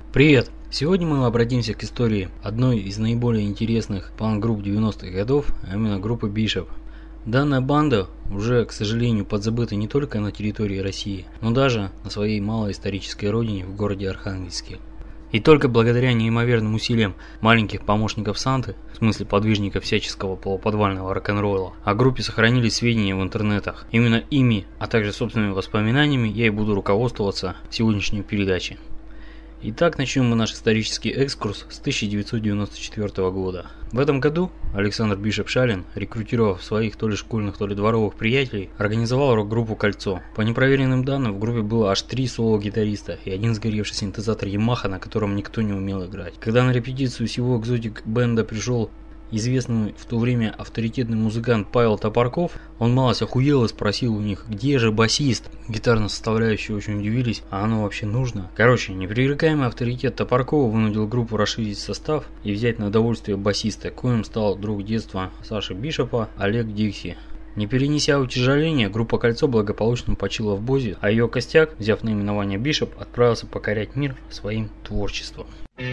Привет! Сегодня мы обратимся к истории одной из наиболее интересных панк-групп 90-х годов, а именно группы Bishop. Данная банда уже, к сожалению, подзабыта не только на территории России, но даже на своей малой исторической родине в городе Архангельске. И только благодаря неимоверным усилиям маленьких помощников Санты, в смысле подвижников всяческого полуподвального рок-н-ролла, о группе сохранились сведения в интернетах. Именно ими, а также собственными воспоминаниями я и буду руководствоваться в сегодняшней передаче. Итак, начнем мы наш исторический экскурс с 1994 года. В этом году Александр Бишоп-Шалин, рекрутировав своих то ли школьных, то ли дворовых приятелей, организовал рок-группу «Кольцо». По непроверенным данным, в группе было аж 3 соло-гитариста и один сгоревший синтезатор Yamaha, на котором никто не умел играть. Когда на репетицию всего экзотик-бенда пришел известный в то время авторитетный музыкант Павел Топорков, он малость охуел и спросил у них, где же басист. Гитарные составляющие очень удивились, а оно вообще нужно? Короче, непререкаемый авторитет Топоркова вынудил группу расширить состав и взять на удовольствие басиста, коим стал друг детства Саши Бишопа Олег Дикси. Не перенеся утяжеления, группа «Кольцо» благополучно почила в Бозе, а ее костяк, взяв наименование Бишоп, отправился покорять мир своим творчеством.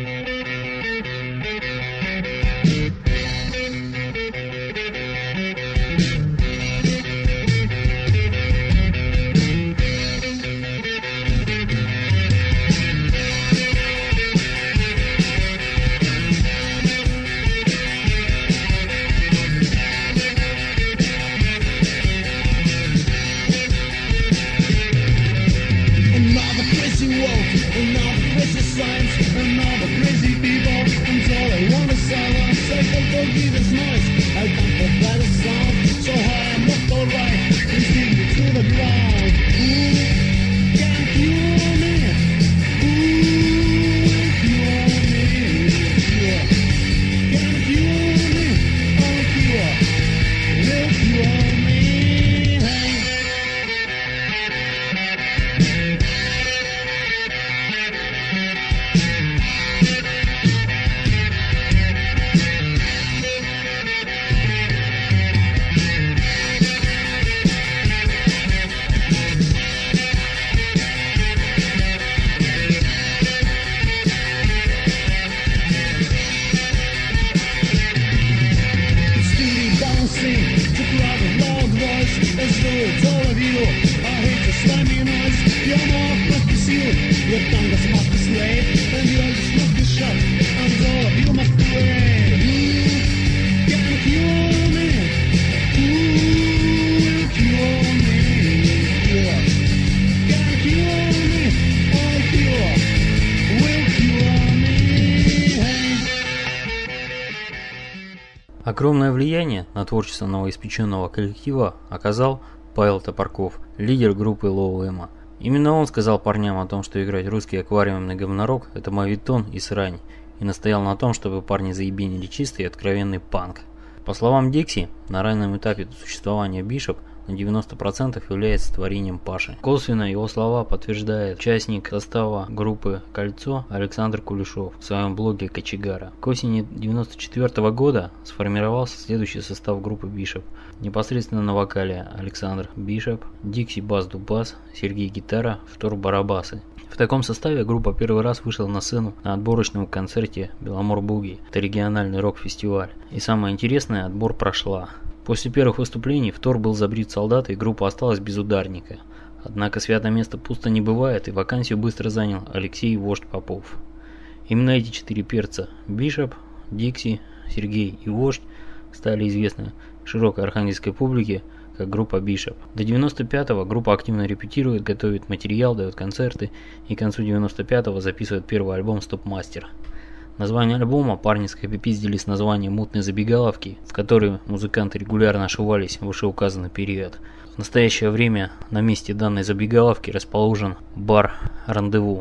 Огромное влияние на творчество новоиспеченного коллектива оказал Павел Топорков, лидер группы Лоу-Эма. Именно он сказал парням о том, что играть русский аквариумный говнорок – это моветон и срань, и настоял на том, чтобы парни заебенили чистый и откровенный панк. По словам Дикси, на раннем этапе существования Бишоп на 90% является творением Паши. Косвенно его слова подтверждает участник состава группы «Кольцо» Александр Кулешов в своем блоге «Кочегара». К осени 1994 года сформировался следующий состав группы Бишоп. Непосредственно на вокале Александр Бишоп, Дикси бас-дубас, Сергей гитара, Втор барабасы. В таком составе группа первый раз вышла на сцену на отборочном концерте «Беломор Буги». Это региональный рок-фестиваль. И самое интересное, отбор прошла. После первых выступлений Втор был забрит солдат, и группа осталась без ударника. Однако святое место пусто не бывает, и вакансию быстро занял Алексей «Вождь» Попов. Именно эти 4 перца – Бишоп, Дикси, Сергей и «Вождь» – стали известны широкой архангельской публике как группа Бишоп. До 95-го группа активно репетирует, готовит материал, дает концерты, и к концу 95-го записывает первый альбом «Стоп-мастер». Название альбома парни скопипиздили с названием «Мутной забегаловки», в которой музыканты регулярно ошивались в вышеуказанный период. В настоящее время на месте данной забегаловки расположен бар «Рандеву».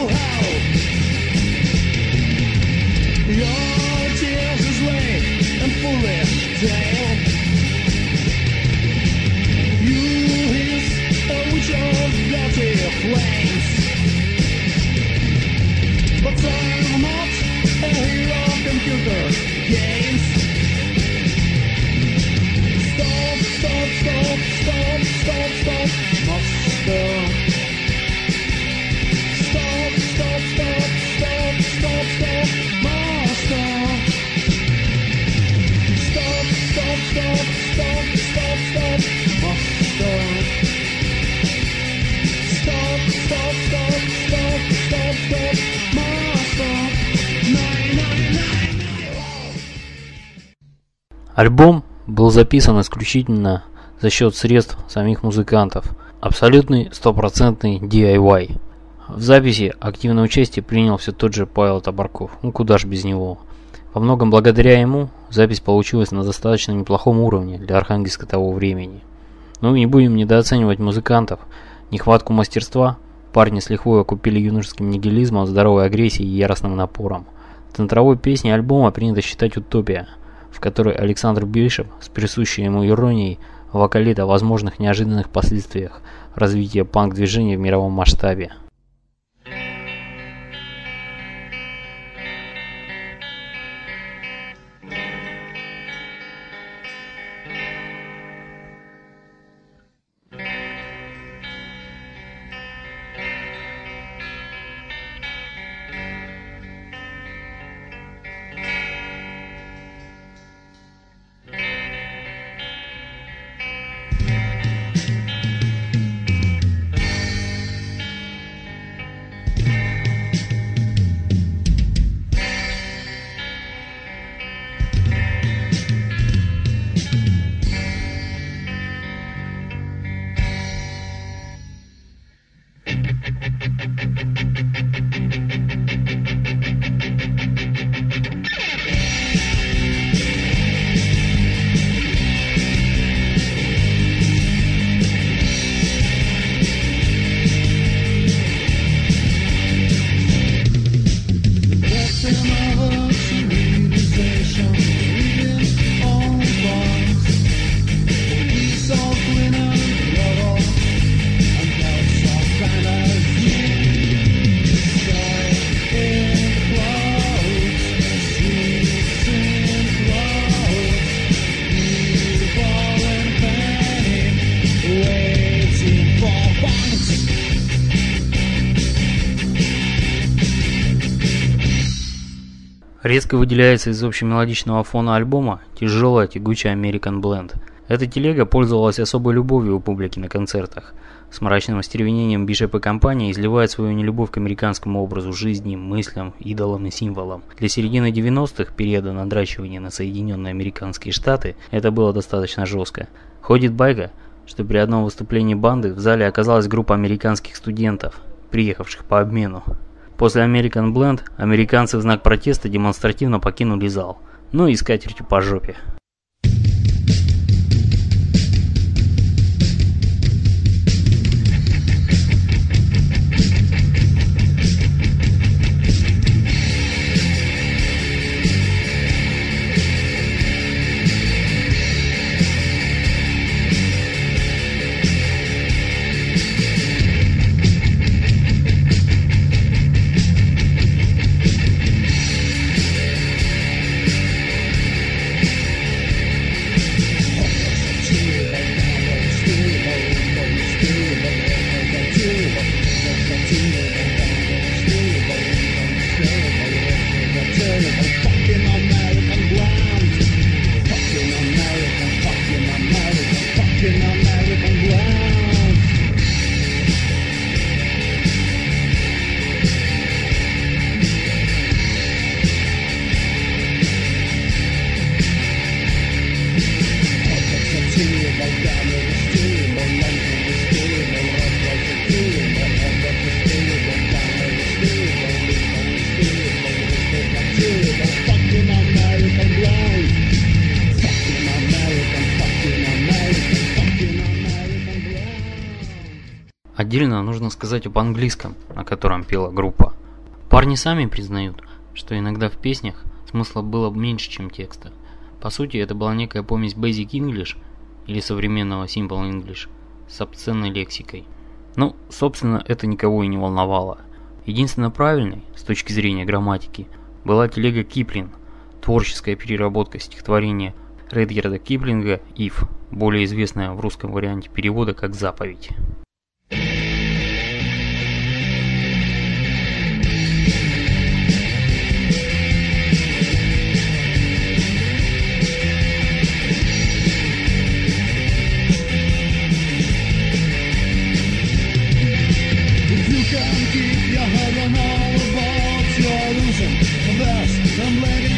Альбом был записан исключительно за счет средств самих музыкантов. Абсолютный стопроцентный DIY. В записи активное участие принял все тот же Павел Табарков. Куда ж без него. Во многом благодаря ему запись получилась на достаточно неплохом уровне для Архангельска того времени. Но не будем недооценивать музыкантов. Нехватку мастерства парни с лихвой окупили юношеским нигилизмом, здоровой агрессией и яростным напором. Центровой песней альбома принято считать «Утопия», в которой Александр Бишев с присущей ему иронией вокалит о возможных неожиданных последствиях развития панк-движения в мировом масштабе. Резко выделяется из общемелодичного фона альбома тяжелая тягучая American Blend. Эта телега пользовалась особой любовью у публики на концертах. С мрачным остервенением Бишеп и компания изливает свою нелюбовь к американскому образу жизни, мыслям, идолам и символам. Для середины 90-х, периода надрачивания на Соединенные Американские Штаты, это было достаточно жестко. Ходит байка, что при одном выступлении банды в зале оказалась группа американских студентов, приехавших по обмену. После American Blend американцы в знак протеста демонстративно покинули зал. Ну и с катертью по жопе. Отдельно нужно сказать об английском, на котором пела группа. Парни сами признают, что иногда в песнях смысла было меньше, чем текста. По сути, это была некая помесь Basic English или современного Simple English с обсценной лексикой. Ну, собственно, это никого и не волновало. Единственно правильной, с точки зрения грамматики, была телега Киплинг, творческая переработка стихотворения Редьярда Киплинга «If», более известная в русском варианте перевода как «Заповедь». You can keep your head on all about your illusion. The best, I'm letting